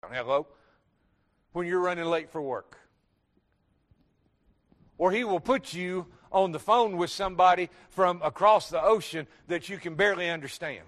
Hello? When you're running late for work. Or He will put you on the phone with somebody from across the ocean that you can barely understand.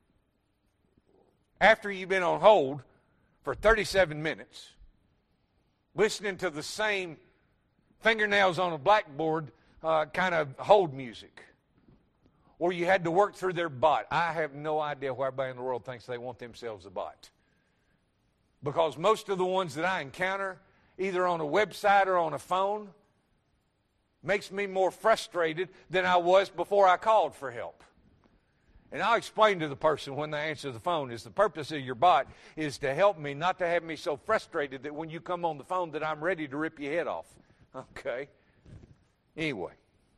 After you've been on hold for 37 minutes, listening to the same fingernails on a blackboard kind of hold music. Or you had to work through their bot. I have no idea why everybody in the world thinks they want themselves a bot. Because most of the ones that I encounter, either on a website or on a phone, makes me more frustrated than I was before I called for help. And I'll explain to the person when they answer the phone is the purpose of your bot is to help me, not to have me so frustrated that when you come on the phone that I'm ready to rip your head off. Okay? Anyway.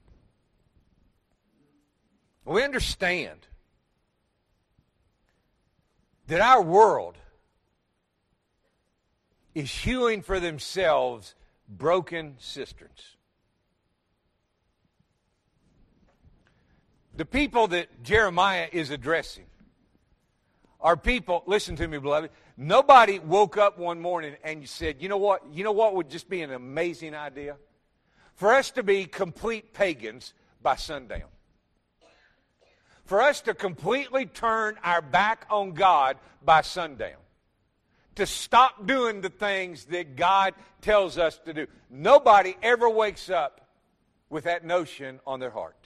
We understand that our world is hewing for themselves broken cisterns. The people that Jeremiah is addressing are people, listen to me, beloved, nobody woke up one morning and said, you know what would just be an amazing idea? For us to be complete pagans by sundown. For us to completely turn our back on God by sundown. To stop doing the things that God tells us to do. Nobody ever wakes up with that notion on their heart.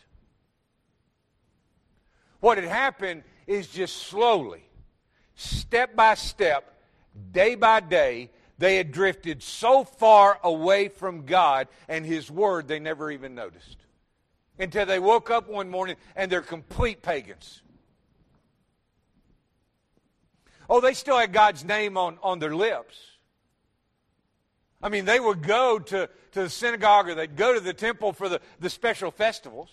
What had happened is just slowly, step by step, day by day, they had drifted so far away from God and His Word they never even noticed. Until they woke up one morning and they're complete pagans. Oh, they still had God's name on their lips. I mean, they would go to the synagogue or they'd go to the temple for the special festivals.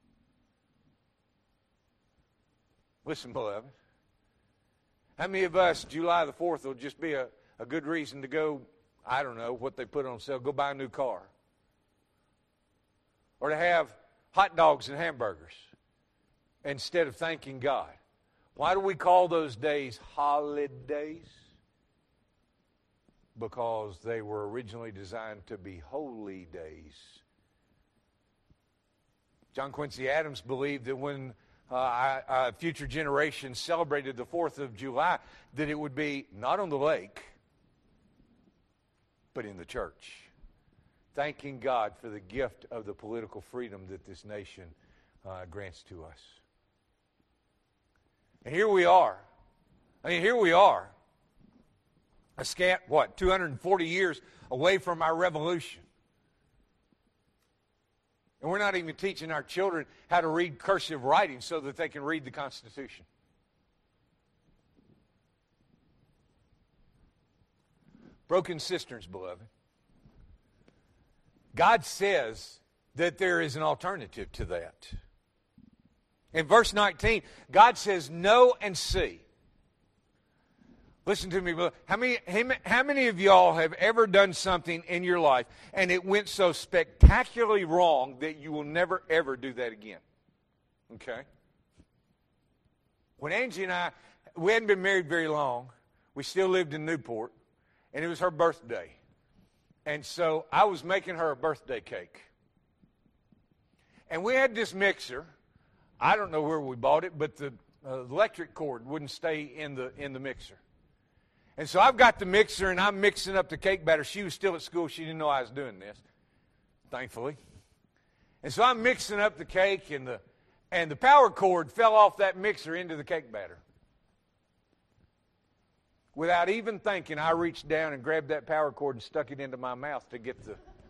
Listen, beloved. How many of us, July the 4th will just be a good reason to go, I don't know, what they put on sale, go buy a new car. Or to have hot dogs and hamburgers instead of thanking God. Why do we call those days holidays? Because they were originally designed to be holy days. John Quincy Adams believed that when future generations celebrated the 4th of July, that it would be not on the lake, but in the church. Thanking God for the gift of the political freedom that this nation grants to us. And here we are. Here we are. A scant, 240 years away from our revolution. And we're not even teaching our children how to read cursive writing so that they can read the Constitution. Broken cisterns, beloved. God says that there is an alternative to that. In verse 19, God says, know and see. Listen to me, beloved. How many of y'all have ever done something in your life and it went so spectacularly wrong that you will never, ever do that again? Okay? When Angie and I, we hadn't been married very long. We still lived in Newport, and it was her birthday. And so I was making her a birthday cake. And we had this mixer. I don't know where we bought it, but the electric cord wouldn't stay in the mixer. And so I've got the mixer, and I'm mixing up the cake batter. She was still at school. She didn't know I was doing this, thankfully. And so I'm mixing up the cake, and the power cord fell off that mixer into the cake batter. Without even thinking, I reached down and grabbed that power cord and stuck it into my mouth to get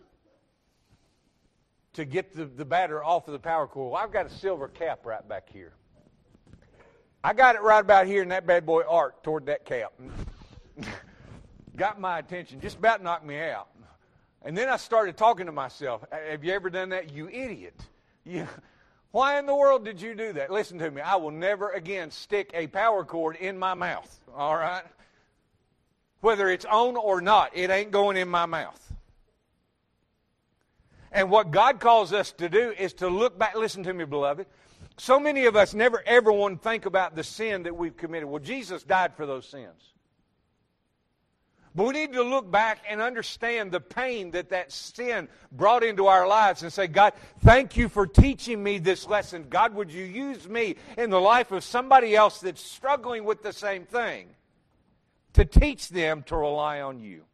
the batter off of the power cord. Well, I've got a silver cap right back here. I got it right about here, and that bad boy arced toward that cap. Got my attention, just about knocked me out. And then I started talking to myself. Have you ever done that? You idiot. Why in the world did you do that? Listen to me. I will never again stick a power cord in my mouth. All right? Whether it's on or not, it ain't going in my mouth. And what God calls us to do is to look back. Listen to me, beloved. So many of us never ever want to think about the sin that we've committed. Well, Jesus died for those sins. But we need to look back and understand the pain that sin brought into our lives and say, God, thank you for teaching me this lesson. God, would you use me in the life of somebody else that's struggling with the same thing to teach them to rely on you?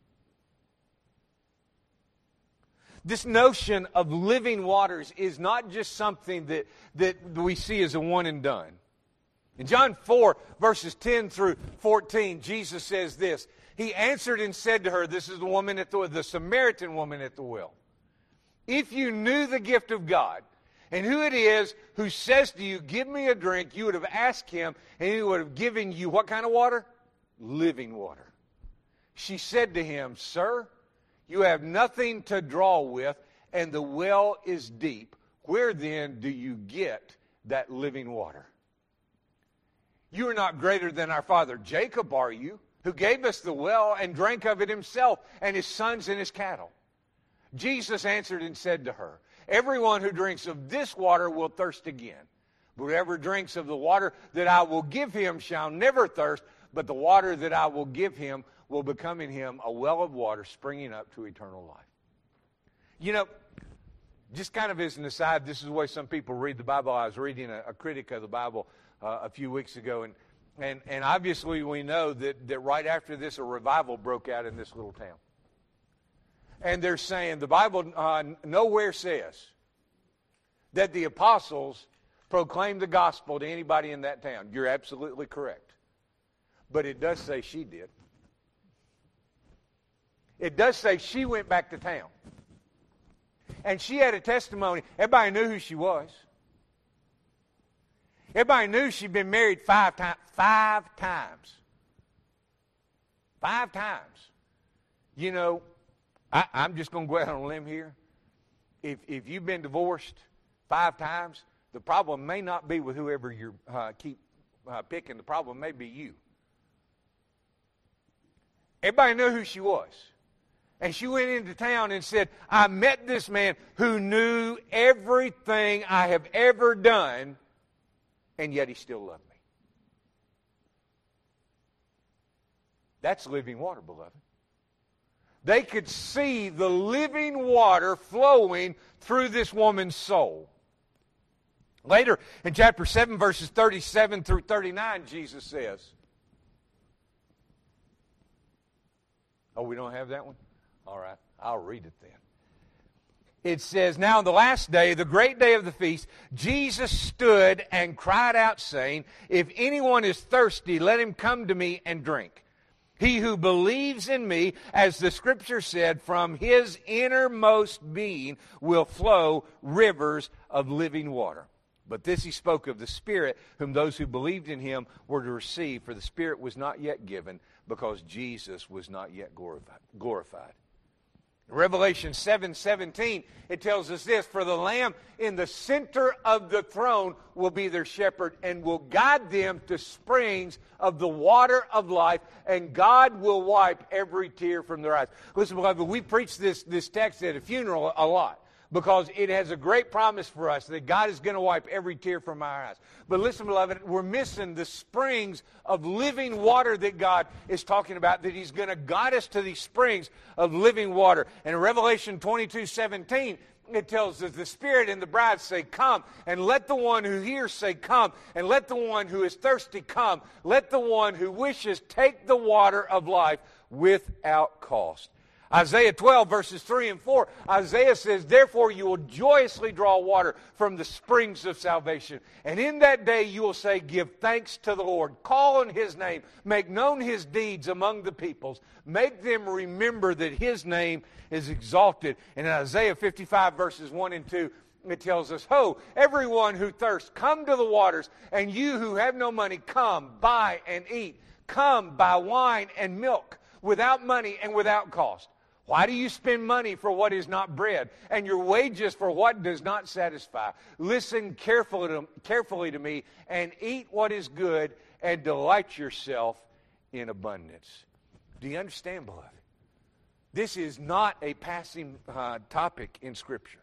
This notion of living waters is not just something that we see as a one and done. In John 4, verses 10 through 14, Jesus says this. He answered and said to her, this is the Samaritan woman at the well. If you knew the gift of God and who it is who says to you, give me a drink, you would have asked him and he would have given you what kind of water? Living water. She said to him, Sir, you have nothing to draw with and the well is deep. Where then do you get that living water? You are not greater than our father Jacob, are you? Who gave us the well and drank of it himself and his sons and his cattle. Jesus answered and said to her, everyone who drinks of this water will thirst again. But whoever drinks of the water that I will give him shall never thirst, but the water that I will give him will become in him a well of water springing up to eternal life. You know, just kind of as an aside, this is the way some people read the Bible. I was reading a critic of the Bible a few weeks ago, and obviously we know that right after this, a revival broke out in this little town. And they're saying the Bible nowhere says that the apostles proclaimed the gospel to anybody in that town. You're absolutely correct. But it does say she did. It does say she went back to town. And she had a testimony. Everybody knew who she was. Everybody knew she'd been married 5 times. 5 times. 5 times. You know, I'm just going to go out on a limb here. If you've been divorced 5 times, the problem may not be with whoever you keep picking. The problem may be you. Everybody knew who she was. And she went into town and said, I met this man who knew everything I have ever done, and yet he still loved me. That's living water, beloved. They could see the living water flowing through this woman's soul. Later in chapter 7, verses 37 through 39, Jesus says, oh, we don't have that one? All right, I'll read it then. It says, now on the last day, the great day of the feast, Jesus stood and cried out, saying, if anyone is thirsty, let him come to me and drink. He who believes in me, as the Scripture said, from his innermost being will flow rivers of living water. But this he spoke of the Spirit, whom those who believed in him were to receive, for the Spirit was not yet given, because Jesus was not yet glorified. In Revelation 7:17, it tells us this, for the Lamb in the center of the throne will be their shepherd and will guide them to springs of the water of life, and God will wipe every tear from their eyes. Listen, beloved, we preach this text at a funeral a lot, because it has a great promise for us that God is going to wipe every tear from our eyes. But listen, beloved, we're missing the springs of living water that God is talking about, that he's going to guide us to these springs of living water. And in Revelation 22:17, it tells us the Spirit and the bride say, come, and let the one who hears say, come, and let the one who is thirsty come. Let the one who wishes take the water of life without cost. Isaiah 12, verses 3 and 4, Isaiah says, therefore you will joyously draw water from the springs of salvation. And in that day you will say, give thanks to the Lord. Call on his name. Make known his deeds among the peoples. Make them remember that his name is exalted. And in Isaiah 55, verses 1 and 2, it tells us, ho, everyone who thirsts, come to the waters. And you who have no money, come, buy and eat. Come, buy wine and milk without money and without cost. Why do you spend money for what is not bread, and your wages for what does not satisfy? Listen carefully to me, and eat what is good, and delight yourself in abundance. Do you understand, beloved? This is not a passing topic in Scripture.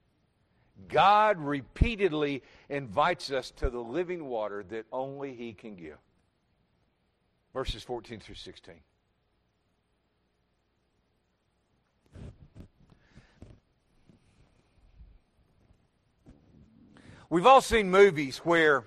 God repeatedly invites us to the living water that only he can give. Verses 14 through 16. We've all seen movies where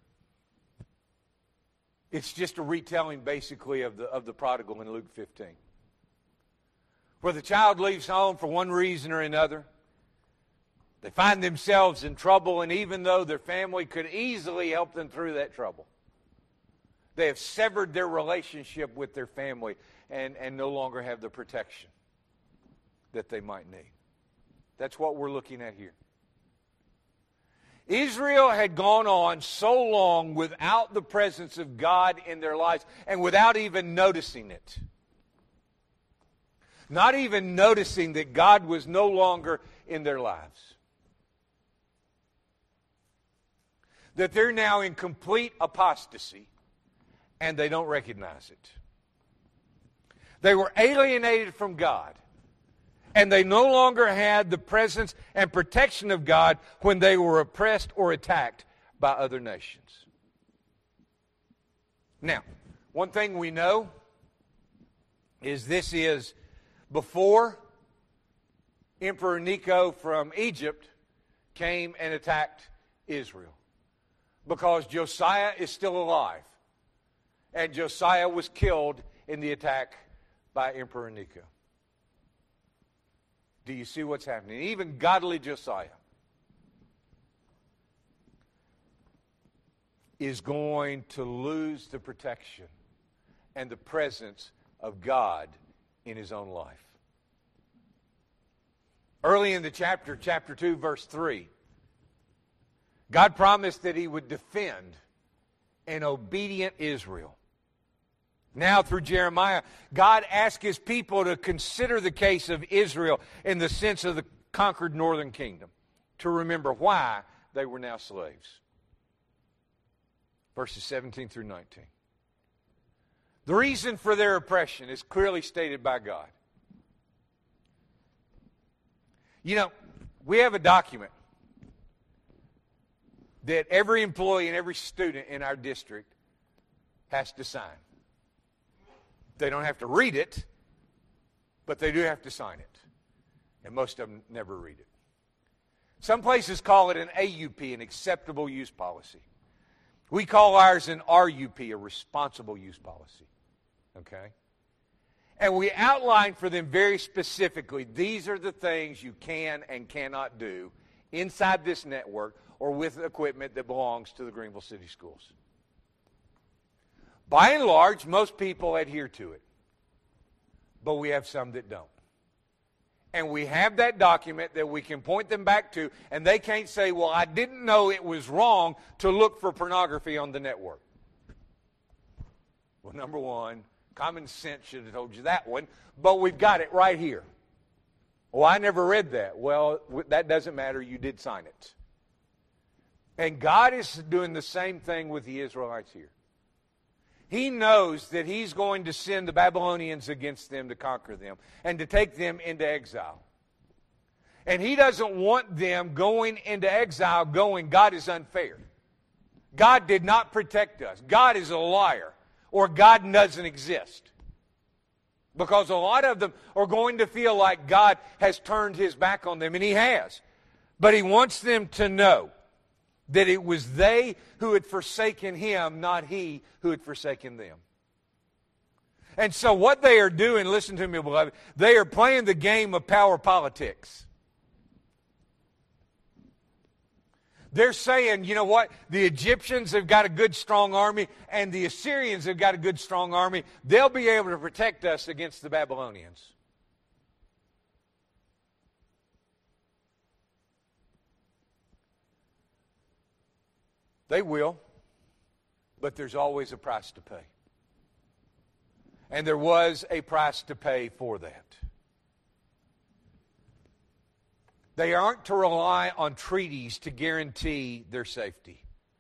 it's just a retelling, basically, of the prodigal in Luke 15. Where the child leaves home for one reason or another. They find themselves in trouble, and even though their family could easily help them through that trouble, they have severed their relationship with their family and no longer have the protection that they might need. That's what we're looking at here. Israel had gone on so long without the presence of God in their lives and without even noticing it. Not even noticing that God was no longer in their lives. That they're now in complete apostasy and they don't recognize it. They were alienated from God. And they no longer had the presence and protection of God when they were oppressed or attacked by other nations. Now, one thing we know is this is before Emperor Necho from Egypt came and attacked Israel. Because Josiah is still alive. And Josiah was killed in the attack by Emperor Necho. Do you see what's happening? Even godly Josiah is going to lose the protection and the presence of God in his own life. Early in the chapter 2, verse 3, God promised that he would defend an obedient Israel. Now, through Jeremiah, God asked his people to consider the case of Israel in the sense of the conquered northern kingdom, to remember why they were now slaves. Verses 17 through 19. The reason for their oppression is clearly stated by God. You know, we have a document that every employee and every student in our district has to sign. They don't have to read it, but they do have to sign it. And most of them never read it. Some places call it an AUP, an acceptable use policy. We call ours an RUP, a responsible use policy. Okay? And we outline for them very specifically, these are the things you can and cannot do inside this network or with equipment that belongs to the Greenville City Schools. By and large, most people adhere to it. But we have some that don't. And we have that document that we can point them back to, and they can't say, well, I didn't know it was wrong to look for pornography on the network. Well, number one, common sense should have told you that one, but we've got it right here. Oh, I never read that. Well, that doesn't matter. You did sign it. And God is doing the same thing with the Israelites here. He knows that he's going to send the Babylonians against them to conquer them and to take them into exile. And he doesn't want them going into exile going, God is unfair. God did not protect us. God is a liar. Or God doesn't exist. Because a lot of them are going to feel like God has turned his back on them, and he has. But he wants them to know that it was they who had forsaken him, not he who had forsaken them. And so what they are doing, listen to me, beloved, they are playing the game of power politics. They're saying, you know what, the Egyptians have got a good, strong army, and the Assyrians have got a good, strong army. They'll be able to protect us against the Babylonians. They will, but there's always a price to pay. And there was a price to pay for that. They aren't to rely on treaties to guarantee their safety.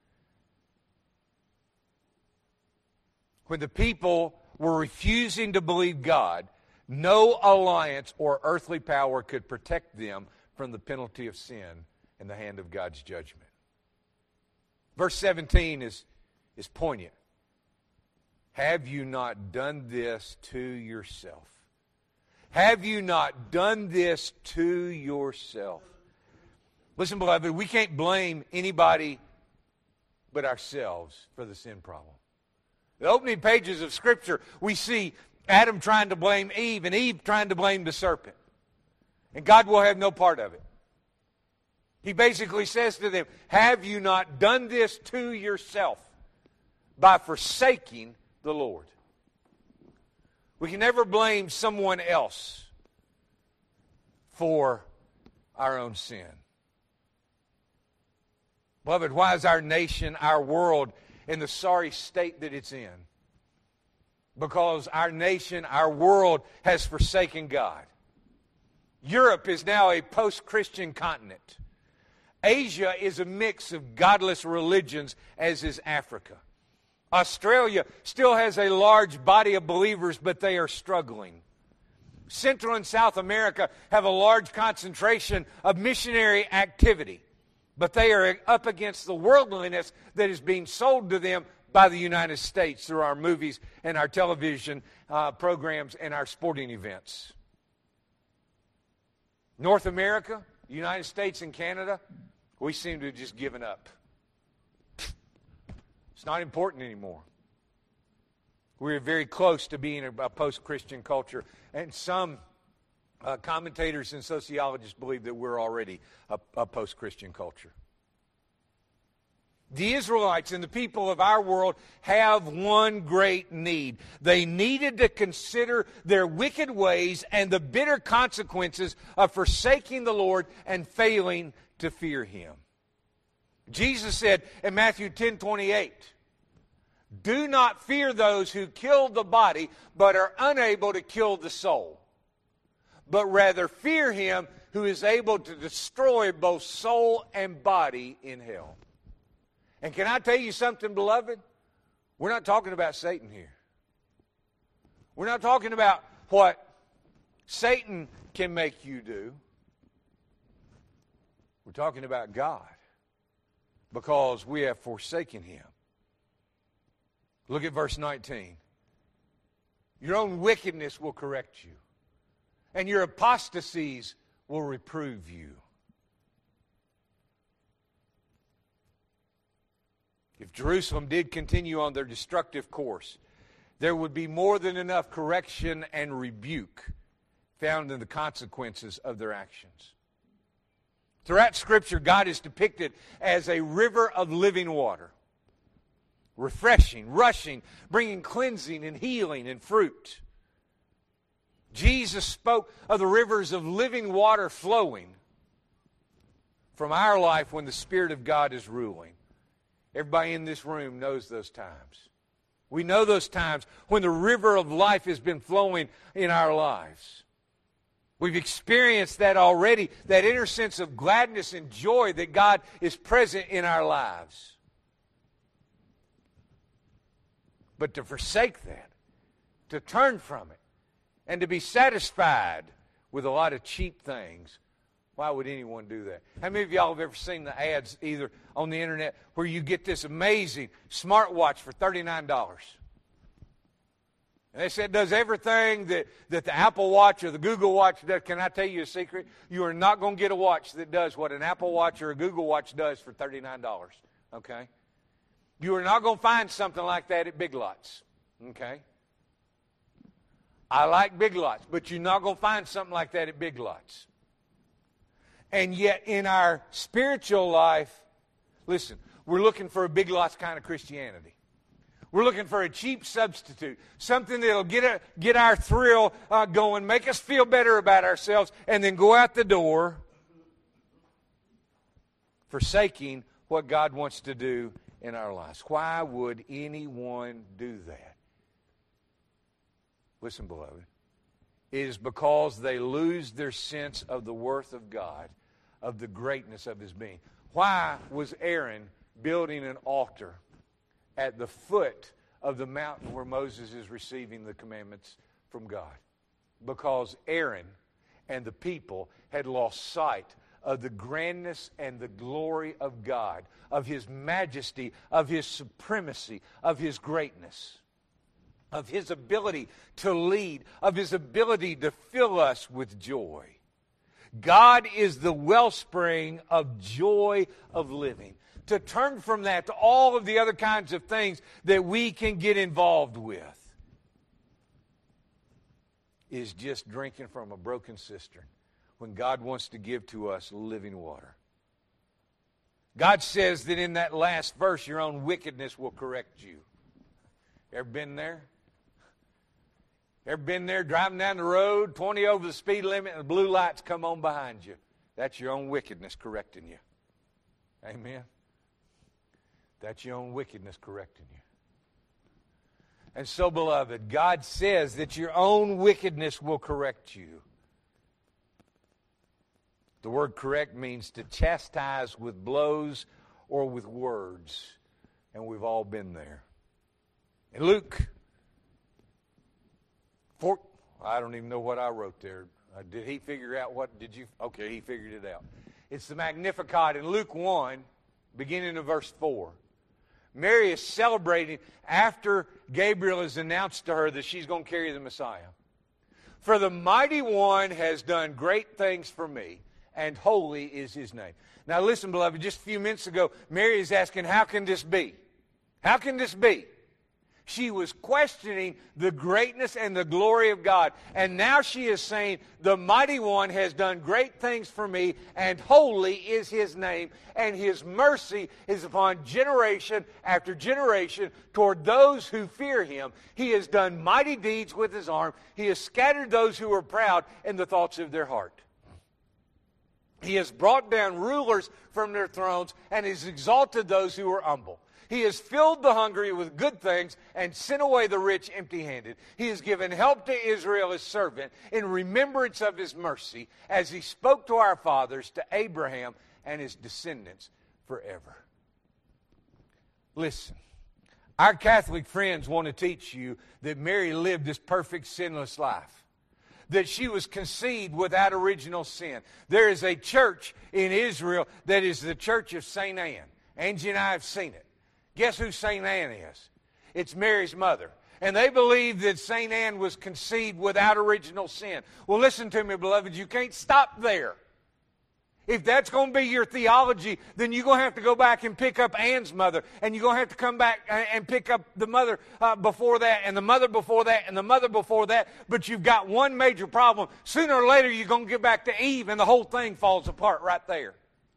When the people were refusing to believe God, no alliance or earthly power could protect them from the penalty of sin and the hand of God's judgment. Verse 17 is poignant. Have you not done this to yourself? Have you not done this to yourself? Listen, beloved, we can't blame anybody but ourselves for the sin problem. The opening pages of Scripture, we see Adam trying to blame Eve and Eve trying to blame the serpent. And God will have no part of it. He basically says to them, have you not done this to yourself by forsaking the Lord? We can never blame someone else for our own sin. Beloved, why is our nation, our world, in the sorry state that it's in? Because our nation, our world has forsaken God. Europe is now a post-Christian continent. Asia is a mix of godless religions, as is Africa. Australia still has a large body of believers, but they are struggling. Central and South America have a large concentration of missionary activity, but they are up against the worldliness that is being sold to them by the United States through our movies and our television programs and our sporting events. North America, United States and Canada, we seem to have just given up. It's not important anymore. We're very close to being a post-Christian culture, and some commentators and sociologists believe that we're already a post-Christian culture. The Israelites and the people of our world have one great need. They needed to consider their wicked ways and the bitter consequences of forsaking the Lord and failing to fear Him. Jesus said in Matthew 10:28, do not fear those who kill the body but are unable to kill the soul, but rather fear Him who is able to destroy both soul and body in hell. And can I tell you something, beloved? We're not talking about Satan here. We're not talking about what Satan can make you do. We're talking about God, because we have forsaken Him. Look at verse 19. Your own wickedness will correct you, and your apostasies will reprove you. If Jerusalem did continue on their destructive course, there would be more than enough correction and rebuke found in the consequences of their actions. Throughout Scripture, God is depicted as a river of living water, refreshing, rushing, bringing cleansing and healing and fruit. Jesus spoke of the rivers of living water flowing from our life when the Spirit of God is ruling. Everybody in this room knows those times. We know those times when the river of life has been flowing in our lives. We've experienced that already, that inner sense of gladness and joy that God is present in our lives. But to forsake that, to turn from it, and to be satisfied with a lot of cheap things, why would anyone do that? How many of y'all have ever seen the ads either on the internet where you get this amazing smartwatch for $39? And they said it does everything that the Apple Watch or the Google Watch does. Can I tell you a secret? You are not going to get a watch that does what an Apple Watch or a Google Watch does for $39. Okay? You are not going to find something like that at Big Lots. Okay? I like Big Lots, but you're not going to find something like that at Big Lots. And yet in our spiritual life, listen, we're looking for a Big Lots kind of Christianity. We're looking for a cheap substitute, something that'll get our thrill going, make us feel better about ourselves, and then go out the door forsaking what God wants to do in our lives. Why would anyone do that? Listen, beloved. It is because they lose their sense of the worth of God, of the greatness of His being. Why was Aaron building an altar at the foot of the mountain where Moses is receiving the commandments from God? Because Aaron and the people had lost sight of the grandness and the glory of God, of His majesty, of His supremacy, of His greatness, of His ability to lead, of His ability to fill us with joy. God is the wellspring of joy of living. To turn from that to all of the other kinds of things that we can get involved with is just drinking from a broken cistern when God wants to give to us living water. God says that in that last verse, your own wickedness will correct you. Ever been there? Ever been there driving down the road, 20 over the speed limit, and the blue lights come on behind you? That's your own wickedness correcting you. Amen? That's your own wickedness correcting you. And so, beloved, God says that your own wickedness will correct you. The word correct means to chastise with blows or with words. And we've all been there. In Luke, I don't even know what I wrote there. Did he figure out what, did you? Okay, he figured it out. It's the Magnificat in Luke 1, beginning of verse 4. Mary is celebrating after Gabriel has announced to her that she's going to carry the Messiah. For the Mighty One has done great things for me, and holy is His name. Now listen, beloved, just a few minutes ago, Mary is asking, how can this be? How can this be? She was questioning the greatness and the glory of God. And now she is saying, the Mighty One has done great things for me, and holy is His name, and His mercy is upon generation after generation toward those who fear Him. He has done mighty deeds with His arm. He has scattered those who are proud in the thoughts of their heart. He has brought down rulers from their thrones and has exalted those who are humble. He has filled the hungry with good things and sent away the rich empty-handed. He has given help to Israel, His servant, in remembrance of His mercy, as He spoke to our fathers, to Abraham and his descendants forever. Listen, our Catholic friends want to teach you that Mary lived this perfect, sinless life, that she was conceived without original sin. There is a church in Israel that is the Church of St. Anne. Angie and I have seen it. Guess who St. Anne is? It's Mary's mother. And they believe that St. Anne was conceived without original sin. Well, listen to me, beloved. You can't stop there. If that's going to be your theology, then you're going to have to go back and pick up Anne's mother. And you're going to have to come back and pick up the mother before that, and the mother before that, and the mother before that. But you've got one major problem. Sooner or later, you're going to get back to Eve, and the whole thing falls apart right there.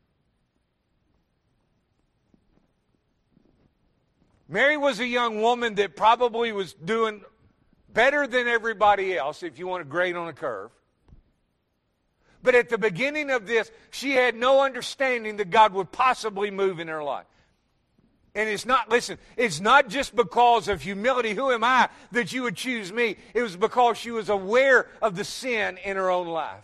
Mary was a young woman that probably was doing better than everybody else, if you want to grade on a curve. But at the beginning of this, she had no understanding that God would possibly move in her life. And it's not, listen, it's not just because of humility, who am I, that you would choose me. It was because she was aware of the sin in her own life.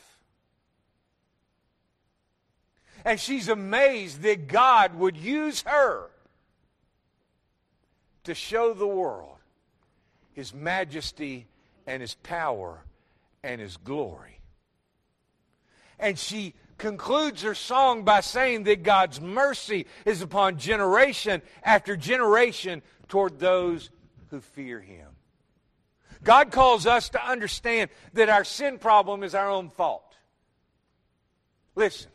And she's amazed that God would use her to show the world His majesty and His power and His glory. And she concludes her song by saying that God's mercy is upon generation after generation toward those who fear Him. God calls us to understand that our sin problem is our own fault. Listen,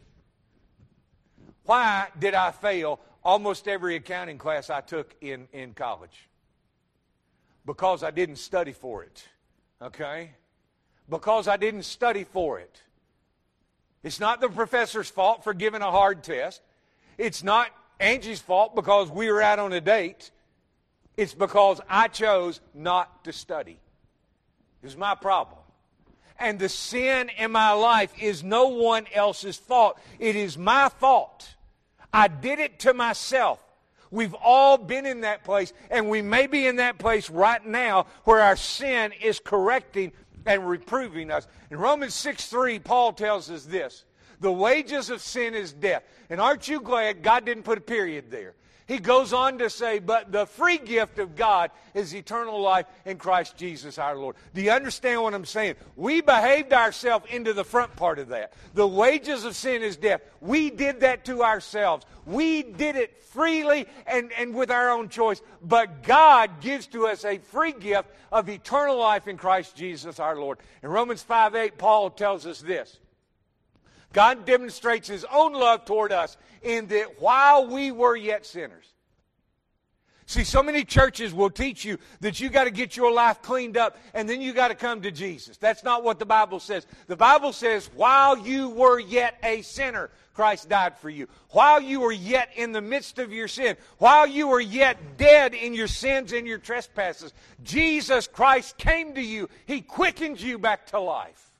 why did I fail almost every accounting class I took in college? Because I didn't study for it. Okay? Because I didn't study for it. It's not the professor's fault for giving a hard test. It's not Angie's fault because we were out on a date. It's because I chose not to study. It was my problem. And the sin in my life is no one else's fault. It is my fault. I did it to myself. We've all been in that place, and we may be in that place right now where our sin is correcting and reproving us. In Romans 6:3, Paul tells us this: the wages of sin is death. And aren't you glad God didn't put a period there? He goes on to say, but the free gift of God is eternal life in Christ Jesus our Lord. Do you understand what I'm saying? We behaved ourselves into the front part of that. The wages of sin is death. We did that to ourselves. We did it freely and with our own choice. But God gives to us a free gift of eternal life in Christ Jesus our Lord. In Romans 5:8, Paul tells us this: God demonstrates His own love toward us in that while we were yet sinners. See, so many churches will teach you that you got to get your life cleaned up and then you got to come to Jesus. That's not what the Bible says. The Bible says, while you were yet a sinner, Christ died for you. While you were yet in the midst of your sin, while you were yet dead in your sins and your trespasses, Jesus Christ came to you. He quickens you back to life.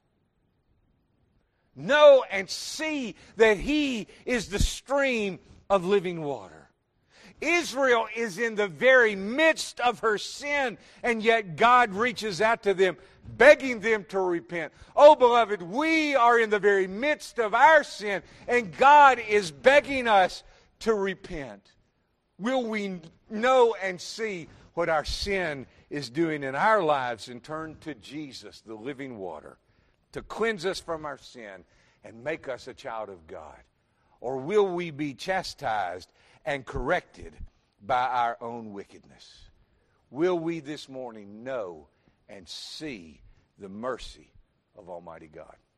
Know and see that He is the stream of living water. Israel is in the very midst of her sin, and yet God reaches out to them, begging them to repent. Oh, beloved, we are in the very midst of our sin, and God is begging us to repent. Will we know and see what our sin is doing in our lives and turn to Jesus, the living water, to cleanse us from our sin and make us a child of God? Or will we be chastised and corrected by our own wickedness? Will we this morning know and see the mercy of Almighty God?